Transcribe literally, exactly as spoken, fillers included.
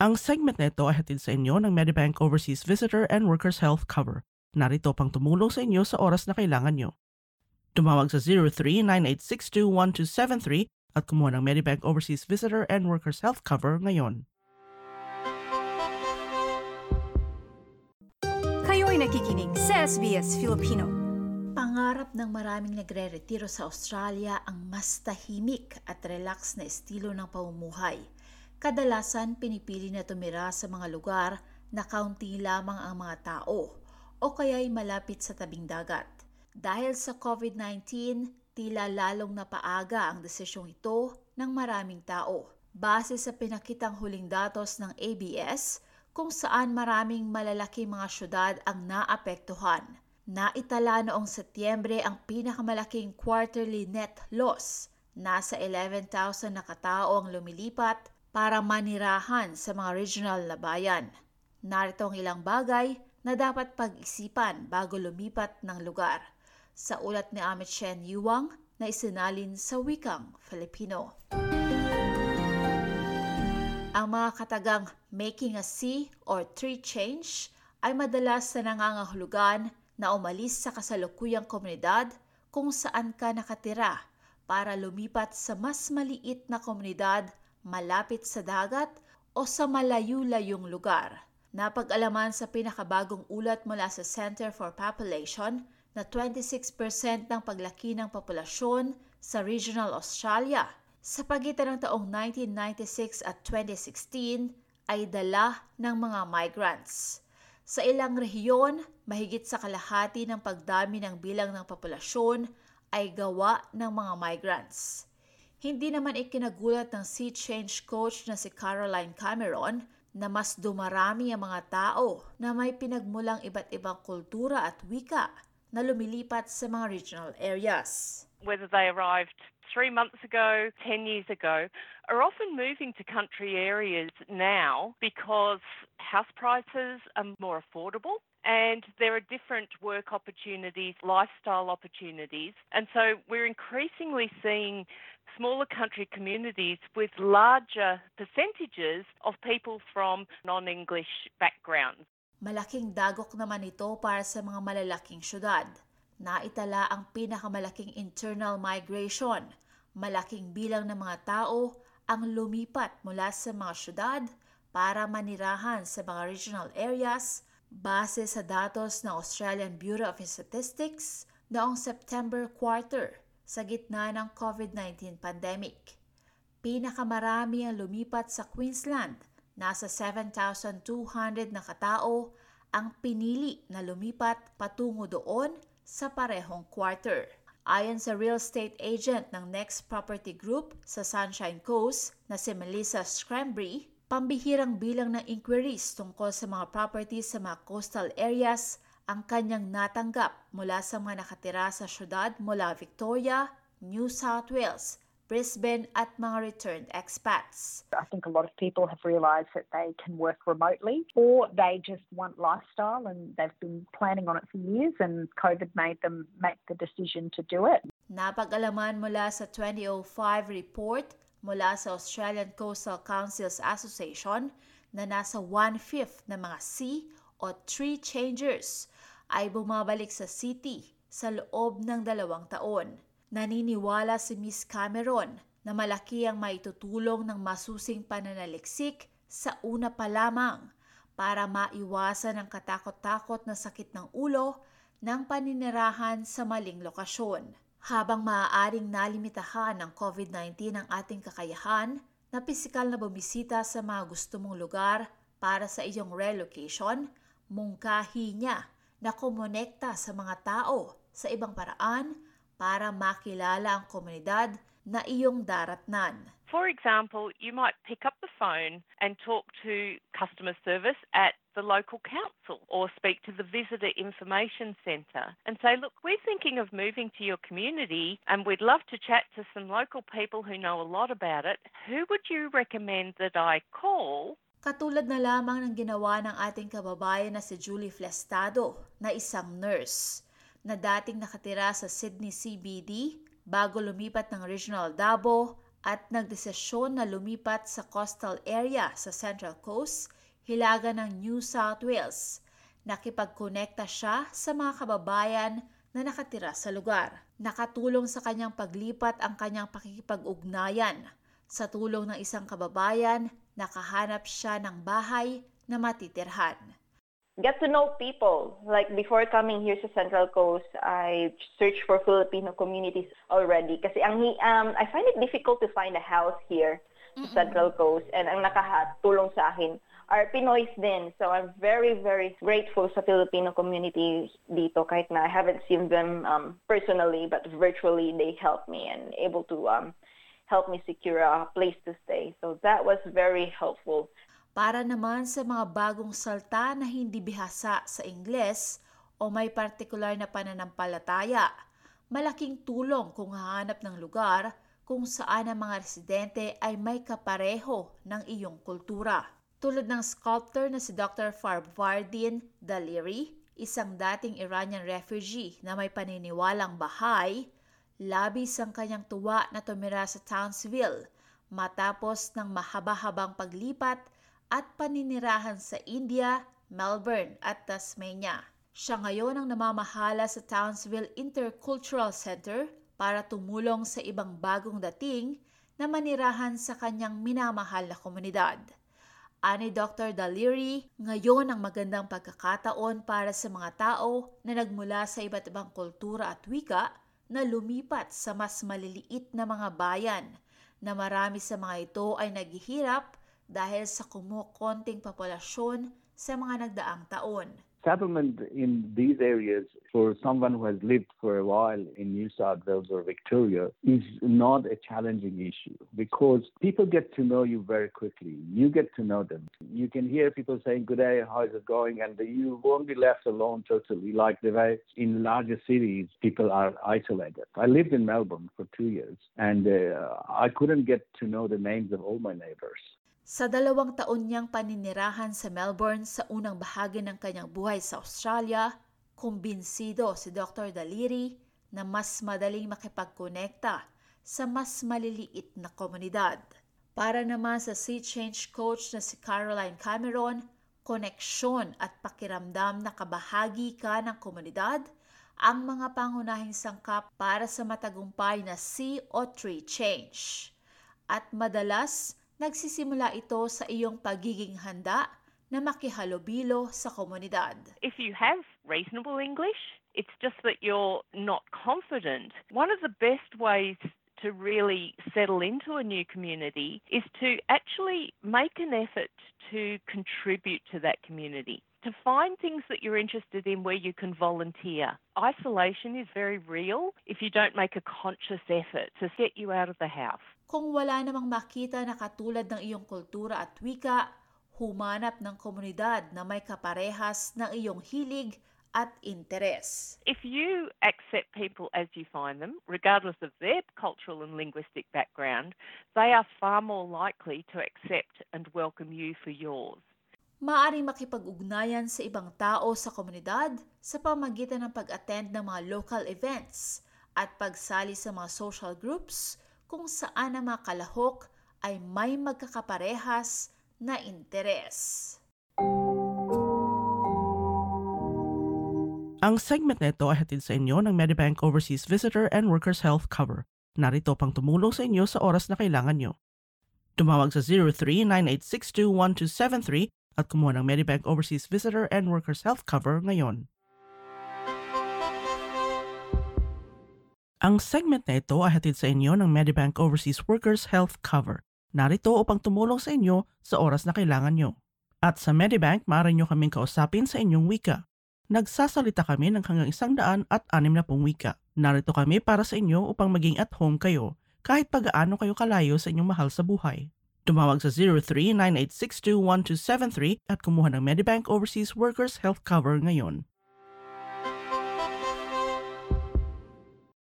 Ang segment na ito ay hatid sa inyo ng Medibank Overseas Visitor and Workers Health Cover. Narito pang tumulong sa inyo sa oras na kailangan nyo. Tumawag sa zero three nine eight six two one two seven three at kumuha ng Medibank Overseas Visitor and Workers Health Cover ngayon. Kayo'y nakikinig sa S B S Filipino. Pangarap ng maraming nagre-retiro sa Australia ang mas tahimik at relax na estilo ng pamumuhay. Kadalasan pinipili na tumira sa mga lugar na kaunti lamang ang mga tao o kaya'y malapit sa tabing dagat. Dahil sa COVID nineteen, tila lalong napaaga ang desisyong ito ng maraming tao. Base sa pinakitang huling datos ng A B S, kung saan maraming malalaking mga syudad ang naapektuhan. Naitala noong Setyembre ang pinakamalaking quarterly net loss. Nasa eleven thousand na katao ang lumilipat para manirahan sa mga regional na bayan. Narito ang ilang bagay na dapat pag-isipan bago lumipat ng lugar. Sa ulat ni Amit Shen Yuang na isinalin sa wikang Filipino. Ang mga katagang making a sea or tree change ay madalas na nangangahulugan na umalis sa kasalukuyang komunidad kung saan ka nakatira para lumipat sa mas maliit na komunidad malapit sa dagat o sa malayo-layong lugar. Napag-alaman sa pinakabagong ulat mula sa Center for Population na twenty-six percent ng paglaki ng populasyon sa regional Australia sa pagitan ng taong nineteen ninety-six at twenty sixteen ay dala ng mga migrants. Sa ilang rehiyon, mahigit sa kalahati ng pagdami ng bilang ng populasyon ay gawa ng mga migrants. Hindi naman ikinagulat ng Sea Change coach na si Caroline Cameron na mas dumarami ang mga tao na may pinagmulang iba't ibang kultura at wika na lumilipat sa mga regional areas. Whether they arrived three months ago, ten years ago, are often moving to country areas now because house prices are more affordable and there are different work opportunities, lifestyle opportunities. And so we're increasingly seeing smaller country communities with larger percentages of people from non-English backgrounds. Malaking dagok naman ito para sa mga malalaking syudad. Naitala ang pinakamalaking internal migration. Malaking bilang ng mga tao ang lumipat mula sa mga syudad para manirahan sa mga regional areas base sa datos ng Australian Bureau of Statistics noong September quarter sa gitna ng COVID nineteen pandemic. Pinakamarami ang lumipat sa Queensland. Nasa seven thousand two hundred na katao ang pinili na lumipat patungo doon sa parehong quarter. Ayon sa real estate agent ng Next Property Group sa Sunshine Coast na si Melissa Scrambry, pambihirang bilang ng inquiries tungkol sa mga properties sa mga coastal areas ang kanyang natanggap mula sa mga nakatira sa syudad mula Victoria, New South Wales, Brisbane at mga returned expats. I think a lot of people have realised that they can work remotely or they just want lifestyle and they've been planning on it for years and COVID made them make the decision to do it. Napag-alaman mula sa twenty oh five report mula sa Australian Coastal Councils Association na nasa one-fifth na mga sea o tree changers ay bumabalik sa city sa loob ng dalawang taon. Naniniwala si Miss Cameron na malaki ang maitutulong ng masusing pananaliksik sa una pa lamang para maiwasan ang katakot-takot na sakit ng ulo ng paninirahan sa maling lokasyon. Habang maaaring nalimitahan ng COVID nineteen ang ating kakayahan na pisikal na bumisita sa mga gusto mong lugar para sa iyong relocation, mungkahi niya na kumonekta sa mga tao sa ibang paraan para makilala ang komunidad na iyong daratnan. For example, you might pick up the phone and talk to customer service at the local council or speak to the visitor information centre and say, look, we're thinking of moving to your community and we'd love to chat to some local people who know a lot about it. Who would you recommend that I call? Katulad na lamang ng ginawa ng ating kababayan na si Julie Flestado na isang nurse na dating nakatira sa Sydney C B D bago lumipat ng Regional Davao at nagdesisyon na lumipat sa coastal area sa Central Coast, hilaga ng New South Wales. Nakipagkonekta siya sa mga kababayan na nakatira sa lugar. Nakatulong sa kanyang paglipat ang kanyang pakikipag-ugnayan. Sa tulong ng isang kababayan, nakahanap siya ng bahay na matitirhan. Get to know people. Like before coming here sa Central Coast, I searched for Filipino communities already. Kasi ang um, I find it difficult to find a house here sa Central Coast. And ang nakatulong sa akin are Pinoys din. So I'm very, very grateful sa Filipino community dito. Kahit na I haven't seen them um, personally, but virtually they helped me and able to um, help me secure a place to stay. So that was very helpful. Para naman sa mga bagong salta na hindi bihasa sa Ingles o may partikular na pananampalataya, malaking tulong kung hahanap ng lugar kung saan ang mga residente ay may kapareho ng iyong kultura. Tulad ng sculptor na si Doctor Farbardin Daliri, isang dating Iranian refugee na may paniniwalang Baha'i, labis ang kanyang tuwa na tumira sa Townsville matapos ng mahaba-habang paglipat at paninirahan sa India, Melbourne at Tasmania. Siya ngayon ang namamahala sa Townsville Intercultural Center para tumulong sa ibang bagong dating na manirahan sa kanyang minamahal na komunidad. Ani Doctor Daliri, ngayon ang magandang pagkakataon para sa mga tao na nagmula sa iba't ibang kultura at wika na lumipat sa mas maliliit na mga bayan na marami sa mga ito ay naghihirap dahil sa kumukonting populasyon sa mga nagdaang taon. Settlement in these areas for someone who has lived for a while in New South Wales or Victoria is not a challenging issue because people get to know you very quickly. You get to know them. You can hear people saying, "Good day, how is it going?" And you won't be left alone totally. Like the way in larger cities, people are isolated. I lived in Melbourne for two years and uh, I couldn't get to know the names of all my neighbors. Sa dalawang taon niyang paninirahan sa Melbourne sa unang bahagi ng kanyang buhay sa Australia, kumbinsido si Doctor Daliri na mas madaling makipagkonekta sa mas maliliit na komunidad. Para naman sa Sea Change coach na si Caroline Cameron, koneksyon at pakiramdam na kabahagi ka ng komunidad ang mga pangunahing sangkap para sa matagumpay na sea o tree change. At madalas, nagsisimula ito sa iyong pagiging handa na makihalubilo sa komunidad. If you have reasonable English, it's just that you're not confident. One of the best ways to really settle into a new community is to actually make an effort to contribute to that community, to find things that you're interested in where you can volunteer. Isolation is very real if you don't make a conscious effort to get you out of the house. Kung wala namang makita na katulad ng iyong kultura at wika, humanap ng komunidad na may kaparehas ng iyong hilig at interes. If you accept people as you find them, regardless of their cultural and linguistic background, they are far more likely to accept and welcome you for yours. Maaring makipag-ugnayan sa ibang tao sa komunidad sa pamamagitan ng pag-attend ng mga local events at pagsali sa mga social groups kung saan ang mga kalahok ay may magkakaparehas na interes. Ang segment na ito ay hatid sa inyo ng Medibank Overseas Visitor and Workers Health Cover. Narito pang tumulong sa inyo sa oras na kailangan nyo. Tumawag sa zero three nine eight six two one two seven three at kumuha ng Medibank Overseas Visitor and Workers Health Cover ngayon. Ang segment na ito ay hatid sa inyo ng Medibank Overseas Workers Health Cover. Narito upang tumulong sa inyo sa oras na kailangan nyo. At sa Medibank, maaari nyo kaming kausapin sa inyong wika. Nagsasalita kami ng hanggang isang daan at anim na pong wika. Narito kami para sa inyo upang maging at home kayo kahit pag-aano kayo kalayo sa inyong mahal sa buhay. Tumawag sa zero three nine eight six two one two seven three at kumuha ng Medibank Overseas Workers Health Cover ngayon.